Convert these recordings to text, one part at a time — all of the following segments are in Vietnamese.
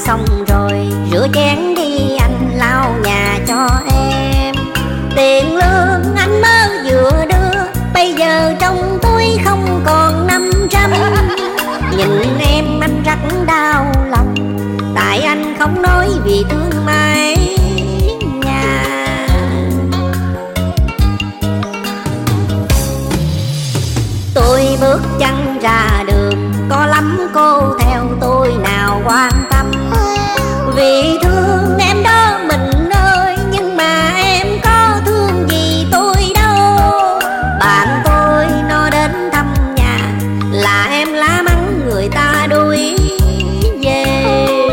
xong rồi, rửa chén đi anh lau nhà cho em. Tiền lương anh mới vừa đưa, bây giờ trong túi không còn 500. Nhìn em anh rất đau lòng, tại anh không nói vì thương mái nhà. Tôi bước chân ra đường, có lắm cô theo tôi nào quan tâm. Vì thương em đó mình ơi, nhưng mà em có thương gì tôi đâu. Bạn tôi nó đến thăm nhà là em lá mắng người ta đuổi về.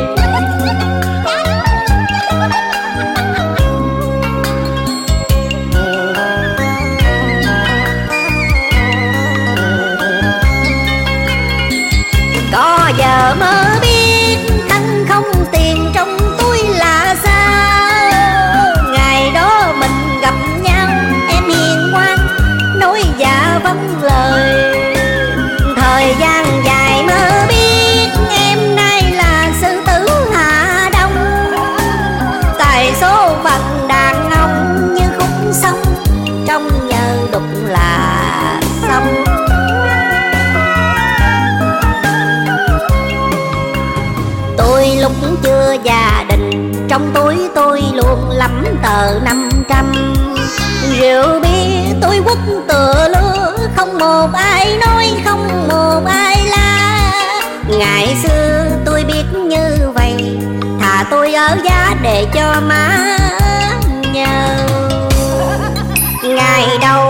Có giờ mới biết thân không tiền trong túi là sao. Ngày đó mình gặp nhau em hiền ngoan nói dạ vâng lời. Thời gian dài mới biết em nay là sư tử Hạ Đông. Tài số phận đàn ông như khúc sông, trong nhờ đục là xong. Tôi lúc chưa gia đình, trong túi tôi luôn lắm tờ 500. Rượu bia tôi quất tựa lưa, không một ai nói, không một ai la. Ngày xưa tôi biết như vậy, thà tôi ở giá để cho má nhờ. Ngày đầu